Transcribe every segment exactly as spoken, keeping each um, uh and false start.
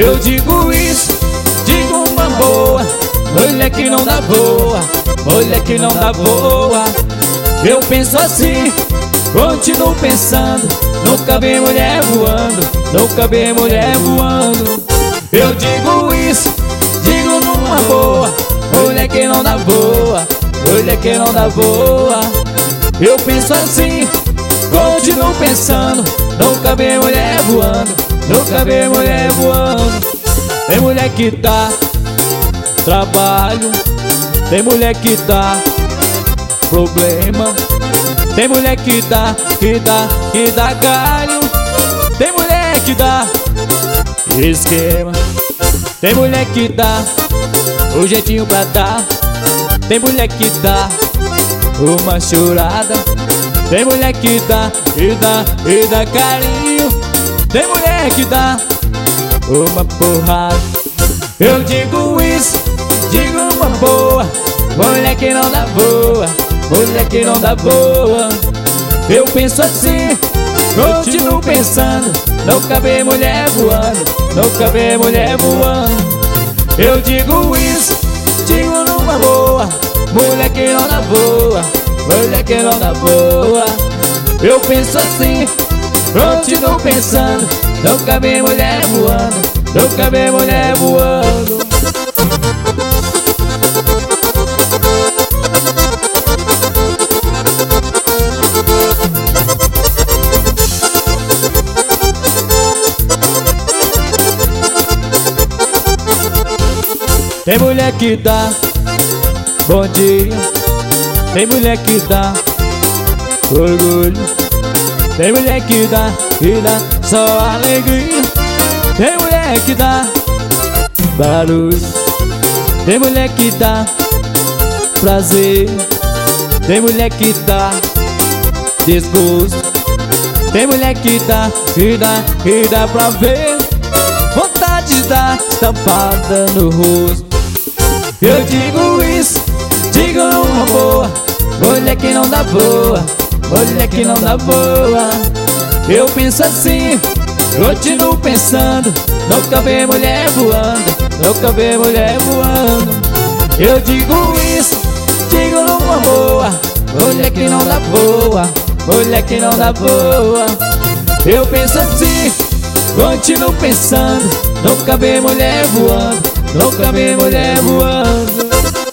Eu digo isso, digo uma boa, mulher que não dá boa, mulher que não dá boa. Eu penso assim, continuo pensando, nunca vi mulher voando, nunca vi mulher voando. Eu digo isso, digo numa boa, mulher que não dá boa, mulher que não dá boa. Eu penso assim, continuo pensando, nunca vi mulher voando, nunca vi mulher voando. Tem mulher que dá trabalho, tem mulher que dá problema, tem mulher que dá, que dá, que dá galho, tem mulher que dá esquema, tem mulher que dá o jeitinho pra dar, tem mulher que dá uma chorada, tem mulher que dá e dá e dá carinho, tem mulher que dá uma porrada. Eu digo isso, digo uma boa, mulher que não dá boa, mulher que não dá boa. Eu penso assim, continuo pensando, nunca vi mulher voando, nunca vi mulher voando. Eu digo isso, digo numa boa, mulher que não dá boa, mulher que não dá boa. Eu penso assim, continuo pensando, nunca vi mulher voando, nunca vi mulher voando. Tem mulher que dá bom dia, tem mulher que dá orgulho, tem mulher que dá e dá só alegria, tem mulher que dá barulho, tem mulher que dá prazer, tem mulher que dá desgosto, tem mulher que dá e dá e dá pra ver, vontade de dar estampada no rosto. Eu digo isso, digo uma boa, mulher que não dá boa, mulher que não dá boa. Eu penso assim, continuo pensando, nunca vi mulher voando, nunca vi mulher voando. Eu digo isso, digo numa boa, mulher que não dá boa, mulher que não dá boa. Eu penso assim, continuo pensando, nunca vi mulher voando, nunca vi mulher voando.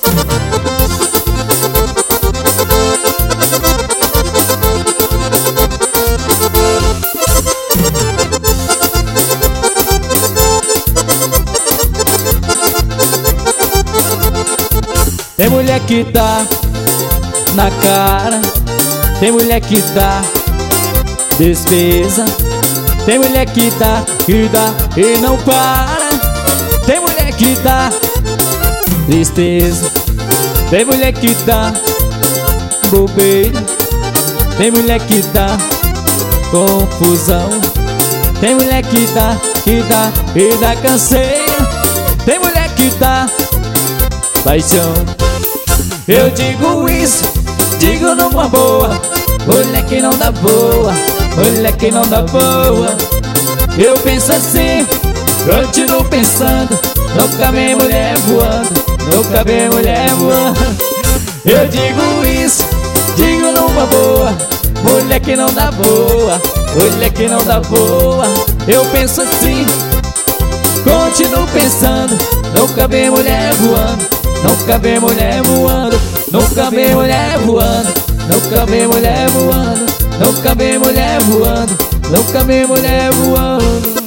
Tem mulher que dá na cara, tem mulher que dá despesa, tem mulher que dá e dá e não para, tem mulher que dá tristeza, tem mulher que dá bobeira, tem mulher que dá confusão, tem mulher que dá, que dá e dá canseira, tem mulher que dá paixão. Eu digo isso, digo numa boa, mulher que não dá boa, mulher que não dá boa. Eu penso assim, continuo pensando, nunca vi mulher voando, nunca vi mulher voando. Eu digo isso, digo numa boa, mulher que não dá boa, mulher que não dá boa. Eu penso assim, continuo pensando, nunca vi mulher voando, nunca vi mulher voando, nunca vi mulher voando, nunca vi mulher voando, nunca vi mulher voando, nunca vi mulher voando.